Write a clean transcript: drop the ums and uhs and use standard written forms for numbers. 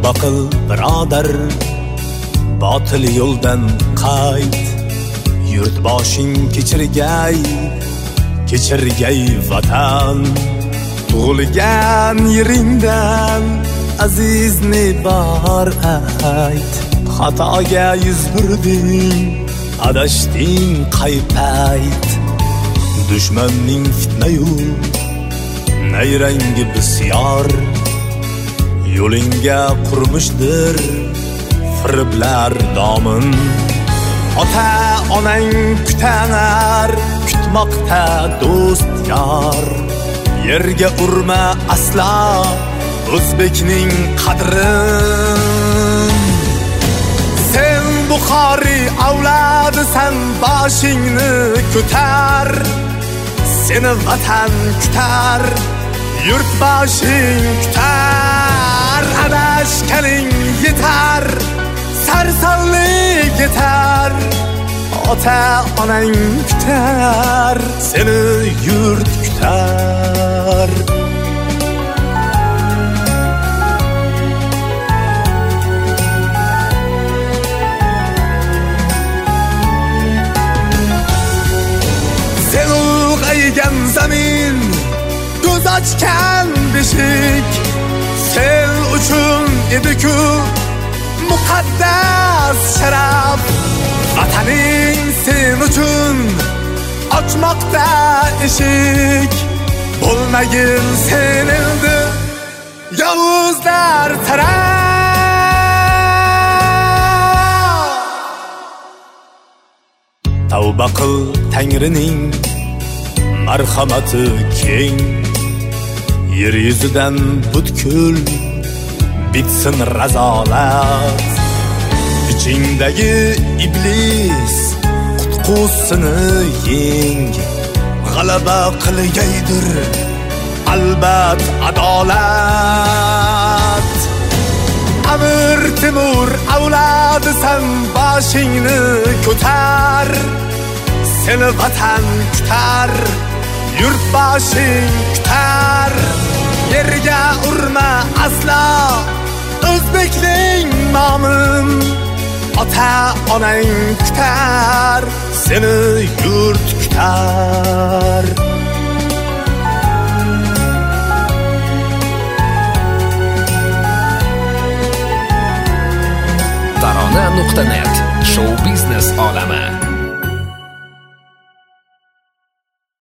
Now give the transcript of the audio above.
Tavba qil birodar, botil yo'ldan qayt. Yurt boshing kechirgay vatan. Tug'ilgan yeringdan azizni bor ayt. Xatoga yuz burding, adashding qay payt. Dushmanning fitnayu nayrangi bisyor, yo'lingga qurmishdir firiblar domin. Ota onang kutar, kutmoqda do'st yor. Yerga urma asla o'zbekning qadrin. Sen Buxoriy avlodisan, boshingni ko'tar. Seni vatan kutar, yurt boshing kutar. Adashganing yetar, sarsonlik yetar. Ota onang kutar, seni yurt kutar. Sen ulg'aygan zamin, ko'z ochgan beshik. Sen uchun edi-ku muqaddas sharaf. Vataning sen uchun ochmoqda eshik. Bo'lmagin sen endi yovuzlar taraf. Tavba qil Tangrining marhamati keng. Yer yuzidan butkul bitsin razolat. Ichingdagi iblis qutqusini yeng. G'alaba qilgaydir albat adolat. Amir Temur avlodisan, boshingni ko'tar. Seni vatan kutar, yurt boshing kutar. Yerga urma asla o'zbekning nomin. Ota onang kutar, seni yurt kutar. Tarona.net Show biznes olami.